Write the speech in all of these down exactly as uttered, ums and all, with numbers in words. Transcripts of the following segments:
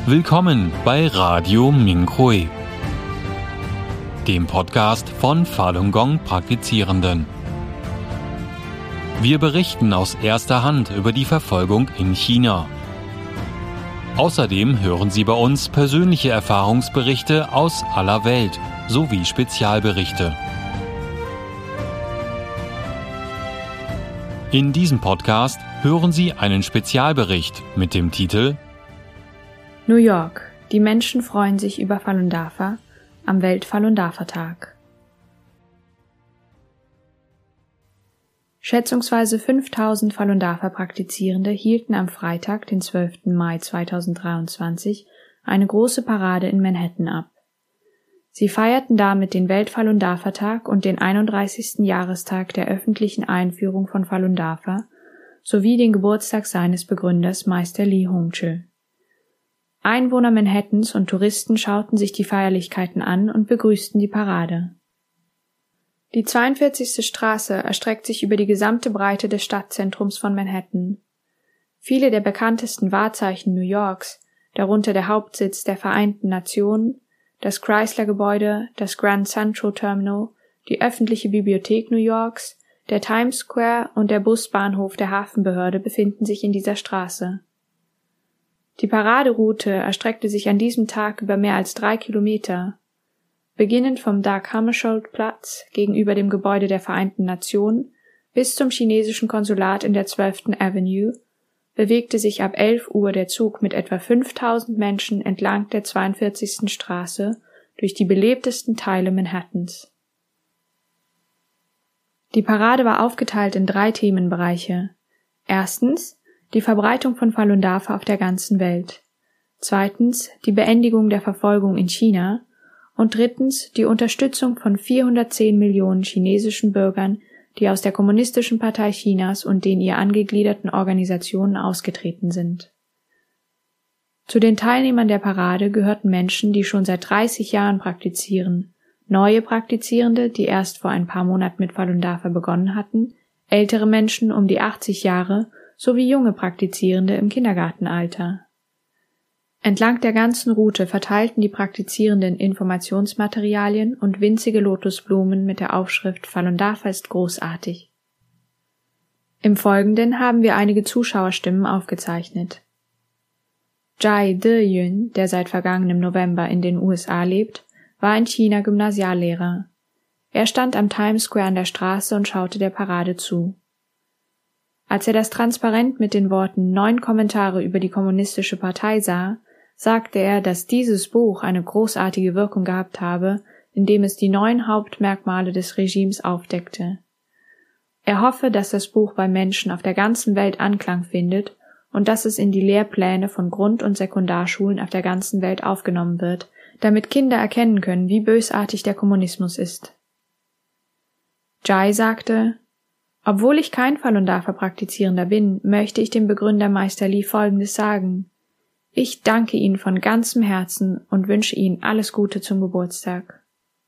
Willkommen bei Radio Mingrui, dem Podcast von Falun Gong Praktizierenden. Wir berichten aus erster Hand über die Verfolgung in China. Außerdem hören Sie bei uns persönliche Erfahrungsberichte aus aller Welt sowie Spezialberichte. In diesem Podcast hören Sie einen Spezialbericht mit dem Titel New York. Die Menschen freuen sich über Falun Dafa am Welt-Falun Dafa-Tag. Schätzungsweise fünftausend Falun Dafa-Praktizierende hielten am Freitag, den zwölften Mai zweitausenddreiundzwanzig, eine große Parade in Manhattan ab. Sie feierten damit den Welt-Falun Dafa-Tag und den einunddreißigsten Jahrestag der öffentlichen Einführung von Falun Dafa sowie den Geburtstag seines Begründers Meister Lee Hongzhi. Einwohner Manhattans und Touristen schauten sich die Feierlichkeiten an und begrüßten die Parade. Die zweiundvierzigste Straße erstreckt sich über die gesamte Breite des Stadtzentrums von Manhattan. Viele der bekanntesten Wahrzeichen New Yorks, darunter der Hauptsitz der Vereinten Nationen, das Chrysler-Gebäude, das Grand Central Terminal, die öffentliche Bibliothek New Yorks, der Times Square und der Busbahnhof der Hafenbehörde befinden sich in dieser Straße. Die Paraderoute erstreckte sich an diesem Tag über mehr als drei Kilometer. Beginnend vom Dag Hammarskjöld-Platz gegenüber dem Gebäude der Vereinten Nationen bis zum chinesischen Konsulat in der zwölften Avenue bewegte sich ab elf Uhr der Zug mit etwa fünftausend Menschen entlang der zweiundvierzigsten Straße durch die belebtesten Teile Manhattans. Die Parade war aufgeteilt in drei Themenbereiche. Erstens die Verbreitung von Falun Dafa auf der ganzen Welt. Zweitens die Beendigung der Verfolgung in China. Und drittens die Unterstützung von vierhundertzehn Millionen chinesischen Bürgern, die aus der Kommunistischen Partei Chinas und den ihr angegliederten Organisationen ausgetreten sind. Zu den Teilnehmern der Parade gehörten Menschen, die schon seit dreißig Jahren praktizieren, neue Praktizierende, die erst vor ein paar Monaten mit Falun Dafa begonnen hatten, ältere Menschen um die achtzig Jahre sowie junge Praktizierende im Kindergartenalter. Entlang der ganzen Route verteilten die Praktizierenden Informationsmaterialien und winzige Lotusblumen mit der Aufschrift Falun Dafa ist großartig. Im Folgenden haben wir einige Zuschauerstimmen aufgezeichnet. Jai De-Yun, der seit vergangenem November in den U S A lebt, war in China Gymnasiallehrer. Er stand am Times Square an der Straße und schaute der Parade zu. Als er das Transparent mit den Worten Neun Kommentare über die Kommunistische Partei sah, sagte er, dass dieses Buch eine großartige Wirkung gehabt habe, indem es die neun Hauptmerkmale des Regimes aufdeckte. Er hoffe, dass das Buch bei Menschen auf der ganzen Welt Anklang findet und dass es in die Lehrpläne von Grund- und Sekundarschulen auf der ganzen Welt aufgenommen wird, damit Kinder erkennen können, wie bösartig der Kommunismus ist. Jai sagte: Obwohl ich kein Falun Dafa-Praktizierender bin, möchte ich dem Begründer Meister Lee Folgendes sagen. Ich danke Ihnen von ganzem Herzen und wünsche Ihnen alles Gute zum Geburtstag.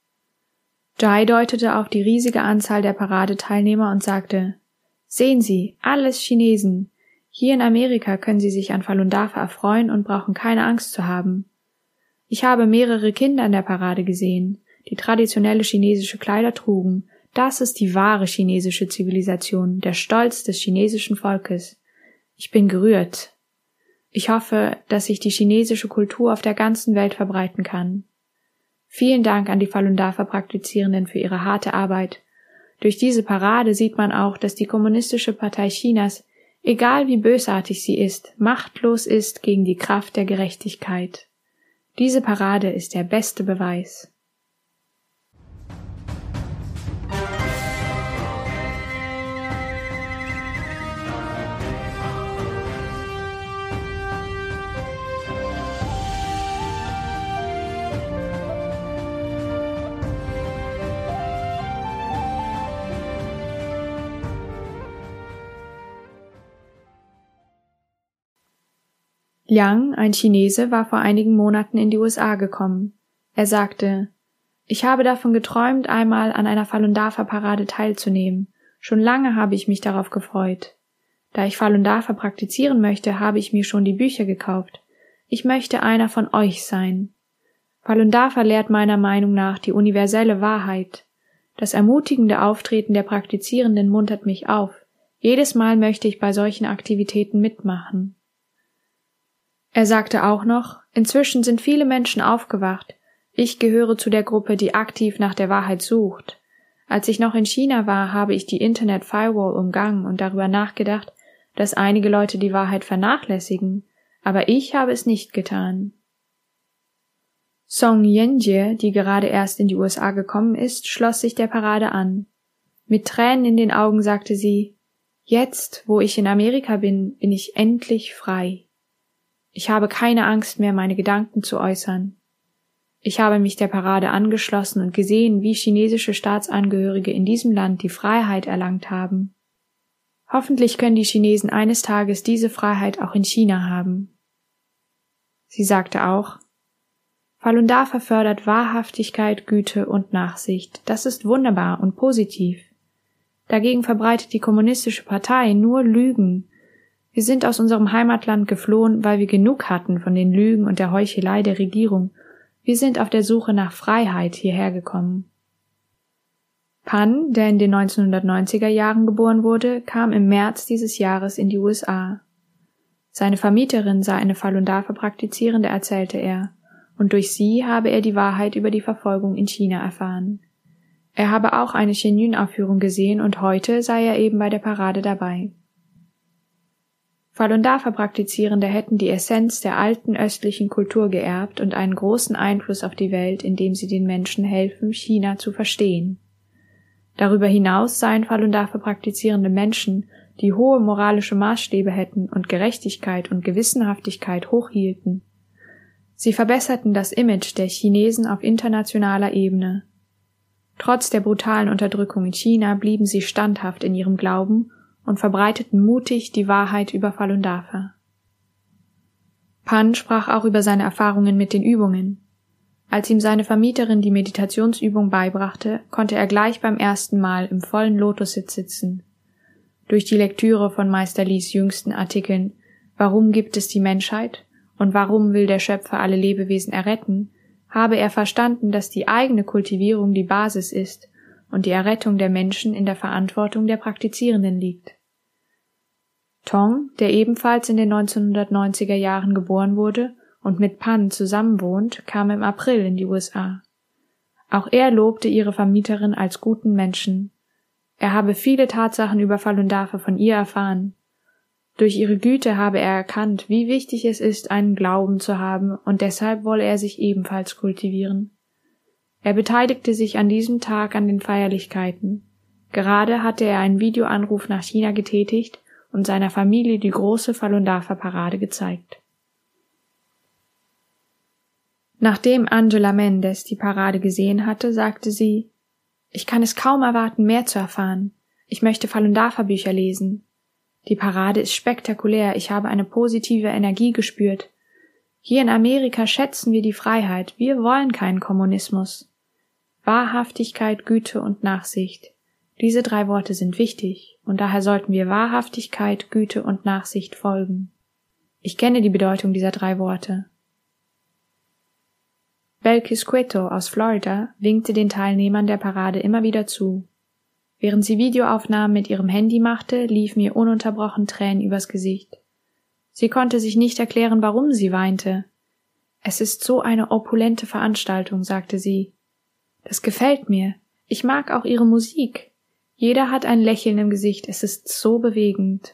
Jai deutete auf die riesige Anzahl der Paradeteilnehmer und sagte: Sehen Sie, alles Chinesen. Hier in Amerika können Sie sich an Falun Dafa erfreuen und brauchen keine Angst zu haben. Ich habe mehrere Kinder in der Parade gesehen, die traditionelle chinesische Kleider trugen. Das ist die wahre chinesische Zivilisation, der Stolz des chinesischen Volkes. Ich bin gerührt. Ich hoffe, dass sich die chinesische Kultur auf der ganzen Welt verbreiten kann. Vielen Dank an die Falun Dafa-Praktizierenden für ihre harte Arbeit. Durch diese Parade sieht man auch, dass die Kommunistische Partei Chinas, egal wie bösartig sie ist, machtlos ist gegen die Kraft der Gerechtigkeit. Diese Parade ist der beste Beweis. Liang, ein Chinese, war vor einigen Monaten in die U S A gekommen. Er sagte: Ich habe davon geträumt, einmal an einer Falun Dafa Parade teilzunehmen. Schon lange habe ich mich darauf gefreut. Da ich Falun Dafa praktizieren möchte, habe ich mir schon die Bücher gekauft. Ich möchte einer von euch sein. Falun Dafa lehrt meiner Meinung nach die universelle Wahrheit. Das ermutigende Auftreten der Praktizierenden muntert mich auf. Jedes Mal möchte ich bei solchen Aktivitäten mitmachen. Er sagte auch noch, inzwischen sind viele Menschen aufgewacht. Ich gehöre zu der Gruppe, die aktiv nach der Wahrheit sucht. Als ich noch in China war, habe ich die Internet-Firewall umgangen und darüber nachgedacht, dass einige Leute die Wahrheit vernachlässigen, aber ich habe es nicht getan. Song Yenjie, die gerade erst in die U S A gekommen ist, schloss sich der Parade an. Mit Tränen in den Augen sagte sie, »Jetzt, wo ich in Amerika bin, bin ich endlich frei. Ich habe keine Angst mehr, meine Gedanken zu äußern. Ich habe mich der Parade angeschlossen und gesehen, wie chinesische Staatsangehörige in diesem Land die Freiheit erlangt haben. Hoffentlich können die Chinesen eines Tages diese Freiheit auch in China haben.« Sie sagte auch, Falun Dafa fördert Wahrhaftigkeit, Güte und Nachsicht. Das ist wunderbar und positiv. Dagegen verbreitet die kommunistische Partei nur Lügen. Wir sind aus unserem Heimatland geflohen, weil wir genug hatten von den Lügen und der Heuchelei der Regierung. Wir sind auf der Suche nach Freiheit hierher gekommen. Pan, der in den neunzehnhundertneunziger Jahren geboren wurde, kam im März dieses Jahres in die U S A. Seine Vermieterin sei eine Falun Dafa Praktizierende, erzählte er, und durch sie habe er die Wahrheit über die Verfolgung in China erfahren. Er habe auch eine Shenyun-Aufführung gesehen und heute sei er eben bei der Parade dabei. Falun Dafa Praktizierende hätten die Essenz der alten östlichen Kultur geerbt und einen großen Einfluss auf die Welt, indem sie den Menschen helfen, China zu verstehen. Darüber hinaus seien Falun Dafa praktizierende Menschen, die hohe moralische Maßstäbe hätten und Gerechtigkeit und Gewissenhaftigkeit hochhielten. Sie verbesserten das Image der Chinesen auf internationaler Ebene. Trotz der brutalen Unterdrückung in China blieben sie standhaft in ihrem Glauben und verbreiteten mutig die Wahrheit über Falun Dafa. Pan sprach auch über seine Erfahrungen mit den Übungen. Als ihm seine Vermieterin die Meditationsübung beibrachte, konnte er gleich beim ersten Mal im vollen Lotussitz sitzen. Durch die Lektüre von Meister Lis jüngsten Artikeln »Warum gibt es die Menschheit?« und »Warum will der Schöpfer alle Lebewesen erretten?« habe er verstanden, dass die eigene Kultivierung die Basis ist und die Errettung der Menschen in der Verantwortung der Praktizierenden liegt. Tong, der ebenfalls in den neunzehnhundertneunziger Jahren geboren wurde und mit Pan zusammenwohnt, kam im April in die U S A. Auch er lobte ihre Vermieterin als guten Menschen. Er habe viele Tatsachen über Falun Dafa von ihr erfahren. Durch ihre Güte habe er erkannt, wie wichtig es ist, einen Glauben zu haben, und deshalb wolle er sich ebenfalls kultivieren. Er beteiligte sich an diesem Tag an den Feierlichkeiten. Gerade hatte er einen Videoanruf nach China getätigt und seiner Familie die große Falun Dafa Parade gezeigt. Nachdem Angela Mendes die Parade gesehen hatte, sagte sie, »Ich kann es kaum erwarten, mehr zu erfahren. Ich möchte Falun Dafa Bücher lesen. Die Parade ist spektakulär, ich habe eine positive Energie gespürt. Hier in Amerika schätzen wir die Freiheit, wir wollen keinen Kommunismus. Wahrhaftigkeit, Güte und Nachsicht. Diese drei Worte sind wichtig, und daher sollten wir Wahrhaftigkeit, Güte und Nachsicht folgen. Ich kenne die Bedeutung dieser drei Worte.« Belkis Cueto aus Florida winkte den Teilnehmern der Parade immer wieder zu. Während sie Videoaufnahmen mit ihrem Handy machte, liefen ihr ununterbrochen Tränen übers Gesicht. Sie konnte sich nicht erklären, warum sie weinte. »Es ist so eine opulente Veranstaltung«, sagte sie. »Das gefällt mir. Ich mag auch ihre Musik. Jeder hat ein Lächeln im Gesicht. Es ist so bewegend.«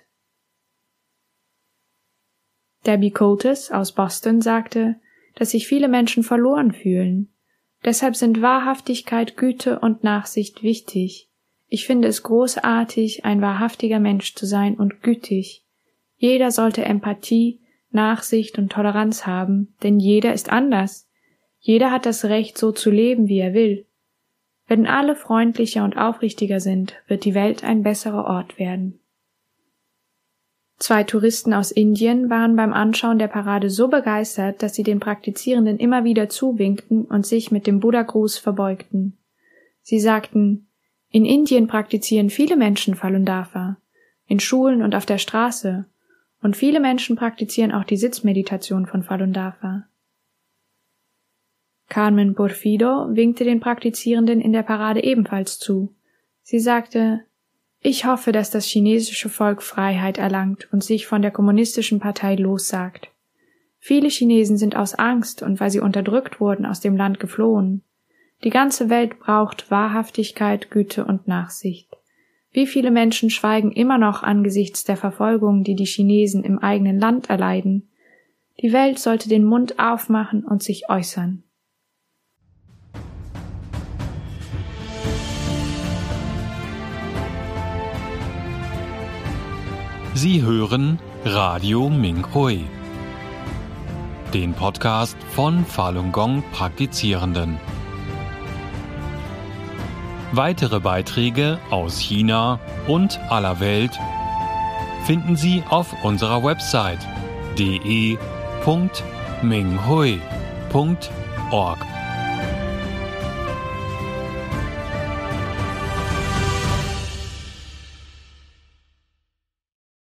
Debbie Coates aus Boston sagte, dass sich viele Menschen verloren fühlen. Deshalb sind Wahrhaftigkeit, Güte und Nachsicht wichtig. Ich finde es großartig, ein wahrhaftiger Mensch zu sein und gütig. Jeder sollte Empathie, Nachsicht und Toleranz haben, denn jeder ist anders. Jeder hat das Recht, so zu leben, wie er will. Wenn alle freundlicher und aufrichtiger sind, wird die Welt ein besserer Ort werden. Zwei Touristen aus Indien waren beim Anschauen der Parade so begeistert, dass sie den Praktizierenden immer wieder zuwinkten und sich mit dem Buddha-Gruß verbeugten. Sie sagten, in Indien praktizieren viele Menschen Falun Dafa, in Schulen und auf der Straße, Und viele Menschen praktizieren auch die Sitzmeditation von Falun Dafa. Carmen Porfido winkte den Praktizierenden in der Parade ebenfalls zu. Sie sagte: Ich hoffe, dass das chinesische Volk Freiheit erlangt und sich von der kommunistischen Partei lossagt. Viele Chinesen sind aus Angst und weil sie unterdrückt wurden aus dem Land geflohen. Die ganze Welt braucht Wahrhaftigkeit, Güte und Nachsicht. Wie viele Menschen schweigen immer noch angesichts der Verfolgung, die die Chinesen im eigenen Land erleiden? Die Welt sollte den Mund aufmachen und sich äußern. Sie hören Radio Minhui, den Podcast von Falun Gong Praktizierenden. Weitere Beiträge aus China und aller Welt finden Sie auf unserer Website d e punkt minhui punkt org.